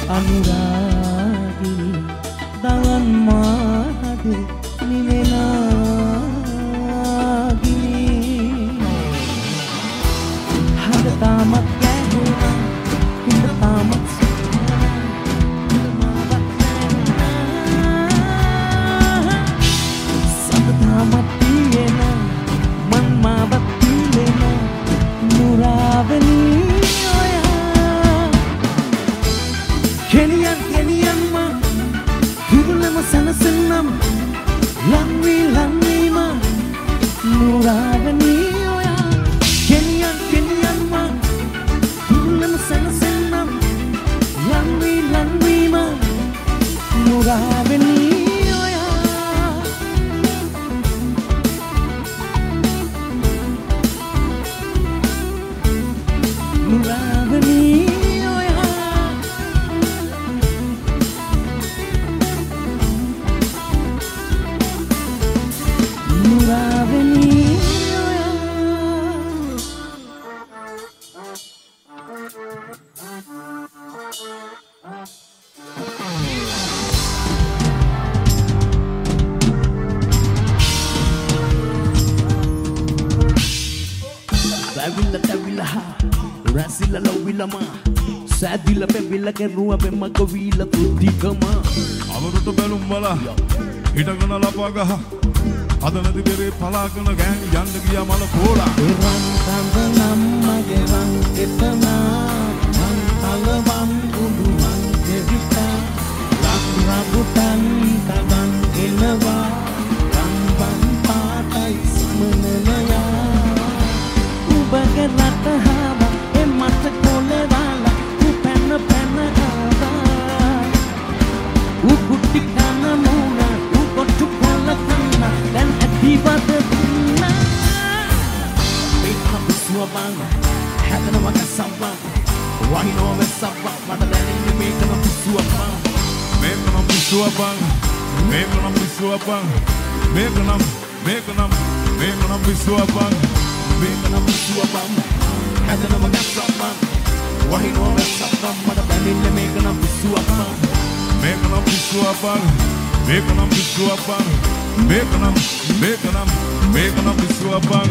අනුරාගිනි දවන් මාහද නිවෙනාගිනි හද තාමත් කැහුණා හිඳ තාමත් Sadila pembila ke ruwa pe magawila tutti kama අවරුට බැලුම් වල හිටගෙන ලපගහ අදනදි බෙරේ පලාකන ගෑන් යන්න ගියා මල පෝලා එරන් කඳ නම් මගේ රන් එතනා මං කලවම් උඩුමන් දෙවිතා ලක්රබුතන් තබන් එනවා රන්වන් පාටයි සමනලයා උබගේ රට හාවා එමට කොලෙවාලා පැන ආවා උකුටි කන මුණ උකොට්ටු කොල්ල කන්න දැන් ඇතිවද දුන්නා මේක සුවබන් හැදන වග සම්බන් වහිනෝ වෙසබ්බ මට දැනෙන්නේ මේක නම් සුවබන් මේක නම් සුවබන් මේක නම් සුවබන් මේක නම් සුවබන් මේක නම් සුවබන් හැදන වග සම්බන් වහිනෝ වෙසබ්බ මට දැනෙන්නේ මේක නම් සුවබන් මේක නම් සුවබන් මේක නම් සුවබන් මේක නම් සුවබන්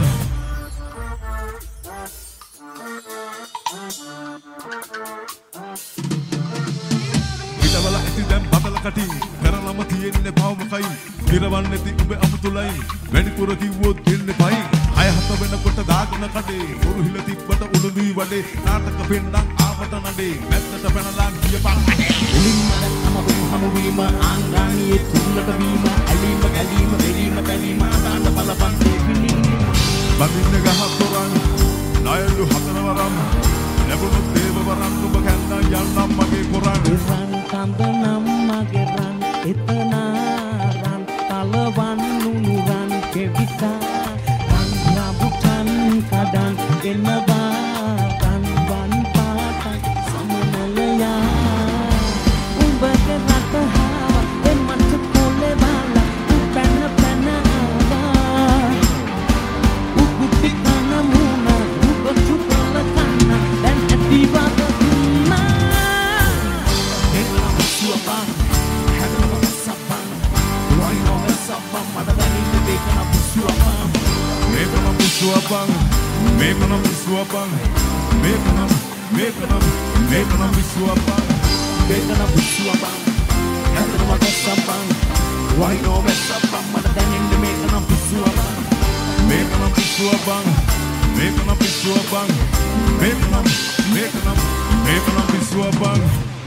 හිතවල ඇති දැන් බබල කටින් කරලම තියෙන්නේ පවමකයි කිරවන්නේ නැති උඹේ අමුතුලයි වැඩිපුර කිව්වොත් දෙන්නේ පයි අය හත වෙනකොට දාගෙන කඩේ උරුහිල තිබ්බට උළුදී වඩේ නාටක පෙන්නම් ආවට නඩේ මැත්තට පැනලා ගියපන් උලින්ම දැක්කම හමු වීම ආංගානියේ තුන්නට වීම ඇලීම ගැලීම දෙලීම පැලීම ආදාන බලපන් දෙවිලි බඳින්න ගහක් තොරන් නායලු හතරවරම් ලැබුණු දේවවරම් ඔබ කැන්නා යන්නම් මගේ කොරන් රන් කඳ නම් මගේ රන් එතනා රන් තලවන් නුනුරන් කෙවිතා රන් රාබුතන් කඩන් එනවා රන්වන් පාටයි සමනලයා උඹගේ රට හාවා එමට කොලෙවාලා පැන ආවා උකුටි කන මුණ උකොට්ටු කොල්ල කන්න දැන් ඇතිවද දුන්නා මේක නම් සුවබන් හැදන වග සබ්බන් වහිනෝ වෙසබ්බ මට දැනෙන්නේ මේක නම් සුවබන් මේක නම් සුවබන් මේක නම් සුවබන් මේක නම් සුවබන් මේක නම් සුවබන් හැදන වග සබ්බන් වහිනෝ වෙසබ්බ මට දැනෙන්නේ මේක නම් සුවබන් මේක නම් සුවබන් මේක නම් සුවබන් මේක නම් සුවබන්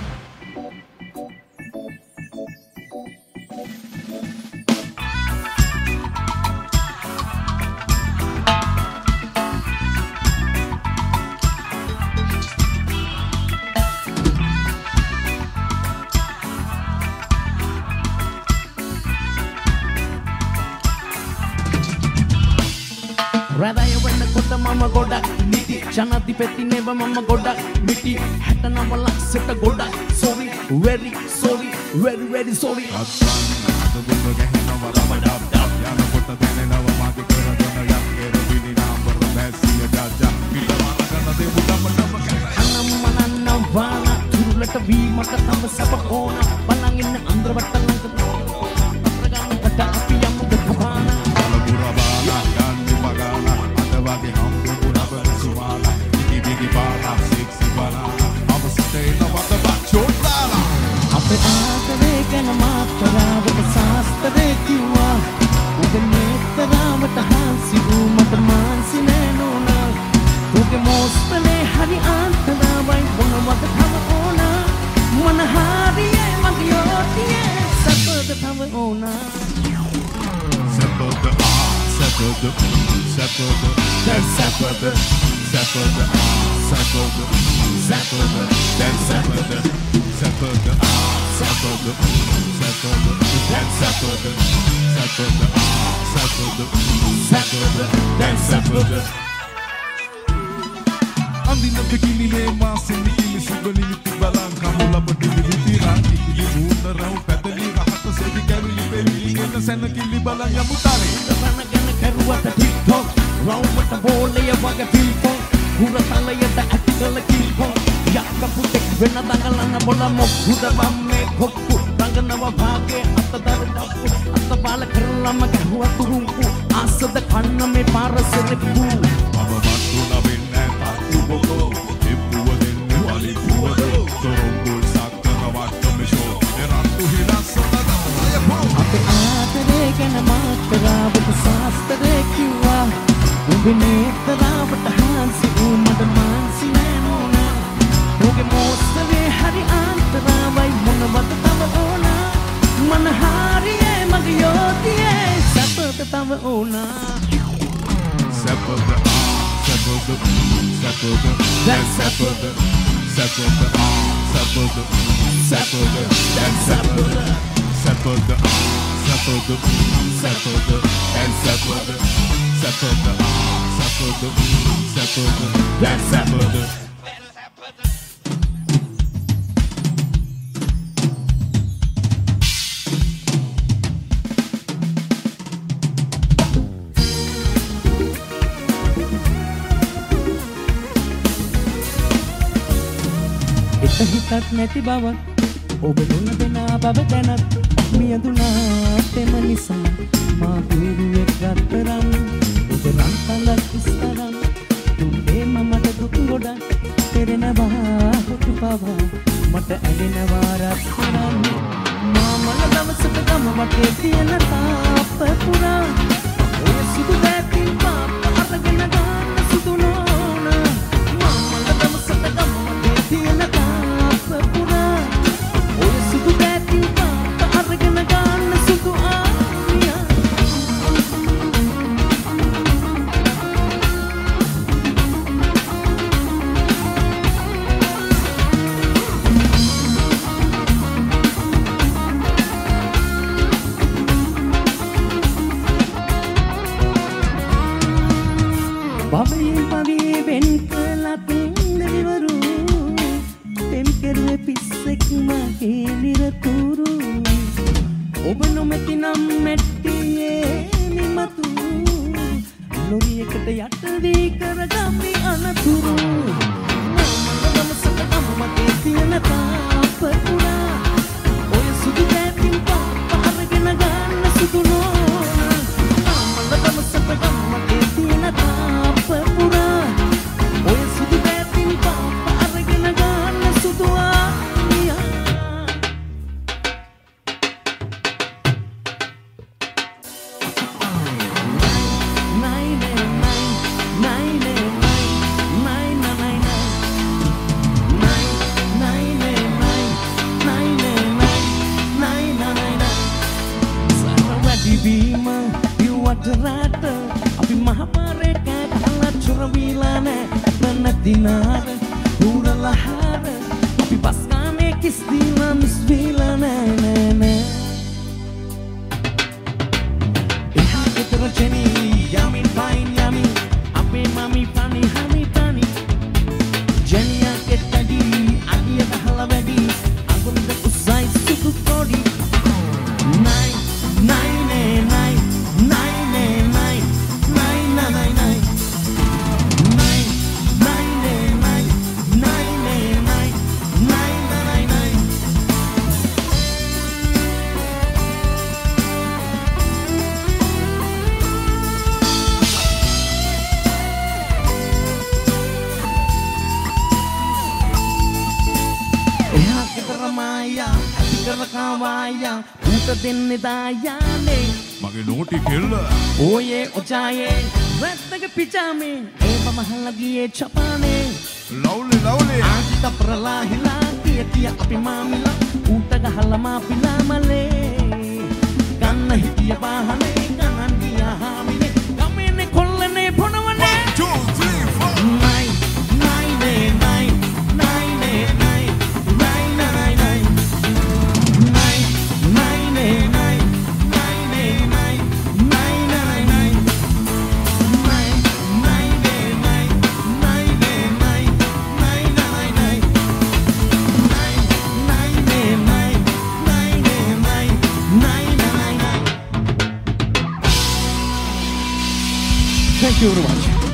රැදය වෙනකොට මම ගොඩක් නිදි ජනාධිපති නෙව මම ගොඩක් මිටි 69 ලක්ෂයට ගොඩක් sorry very sorry very sorry අත්සන් අදබුම ගැහෙනවා රබඩබ් යනකොට දැනෙනවා මාගේ කරගෙන යක්කේ රබිනි නාම්බර බැසිය ජජා පිටවන කරන දෙමු දම කැන අනම්මනන්න වාන තුරුල ප්‍රකට වීමට තම සැප ඕන බලන් ඉන්න අන්දරවට ලංක අප්‍රගාමකට අපි යමුද කපාන බලපුර බාලා ගන්න පගාලා අද වගේ හම්බුනව සුවාලා ඉකි බිකි පාලා සෙක්සි බාලා අප සිතේ නවත බච්චෝට්ලාලා අපේ ආදරේ ගැන මාතරාවට සාස්තරේ කිව්වා උගේ මේතරාවට හාන්සි මට මාන්සි නෑ නෝනා උගේ මොස්තනේ හරි ආන්තරාවයි මොනවද තව ඕනා මොන හරියේ මගේ යෝතියේ සපද තව ඕනා සපද සපද සපද සපද සපද then suffered, suffered, then suffered. Andina bikini masini ili sugani miti balang kamu lapati miti rangi ili muna rau pedali rahata sebi karu ibe ili na sana kili balang ya mutare. Sana gana karu ata TikTok, rau mata bole ya waga pilpong, hura tala ya da atikala kilpong. Yakka putek vena dangalana bola mokhuda bamme khokku ranganawa bhage attadar tappu attabala karala mage huwa turunku asada kanna me paraserekku mama mattuna wenna tattu boko ippuwa dennu ali puwado torongul sakkana watta mesho erantu hinasana daya po ape aadare gena maataraවට saastere kiwa ube netaraවට hansi umada mansi nenona uge mostave hari antarawai monawada tawa ona mana hariye mage yotiye sapata tawa ona sapata then sapata then sapata then sapata හිතක් නැති බව ඔබ දුන දෙනා බව දැනත් මියදුනාත් එම නිසා මා දුරුවෙක් රත්තරන් ඔබ රන්තලක් ඉස්තරන් දුන්නේ මමට දුක් ගොඩක් පෙරෙනවා හොටු පවා මට ඇලෙනවා රත්තරන් මා මල දවසක ගම වටේ තියෙන තාප්ප පුරා ඔය සුදු දැතින් පාප අරගෙන ගන්න සුදු නෝන මා මල දවසක ගම වටේ තියෙන pura oy sudu beti pa argana ganna sudu aaniya bavi ben kala tindivaru පිස්සෙක් මගේ නිරතුරු ඔබ නොමැති නම් මැට්ටියේ නිමතු ලොරියකට යට වී කරගමි අනතුරු මම සතකම මගේ තියෙන තාප පුරා ඔය සුදු දැතින් පාප අරගෙන ගන්න සුදු නෝන මම සතකම මගේ තියෙන තාප පුරා ඔය සුදු දැතින් පාප අරගෙන ගන්න සුදු අපි මහපාරේක කලා චුරවිලා නෑ නැතිනාර උරලහාර අපි බස්කානේ කිස් දීලා මිස් වීලා නෑ එහා ගෙදර ජෙනි යමි ෆයින් යමි අපේ මමි පනි හමි පනි ජෙනියාගේ තඩි අඩිය දහලා වැඩි අඟුරුද උසයි සුදු පොඩි නයි කරකාවායා ඌට දෙන්නේ දායානේ මගේ නෝටි කෙල්ල ඕයේ ඔචායේ වැත්තක පිචාමේ ඒව මහල්ලා ගියේ ජපානේ ලව්ලි ආකිත ප්‍රලාහිලා කිය අපි මාමිලා ඌට ගහලා මාපිලා මලේ ගන්න හිටිය වාහනේ ගණන් ගියා හාමිනේ ගමනේ කොල්ලනේ පොනවනේ 1 2 3 Thank you very much.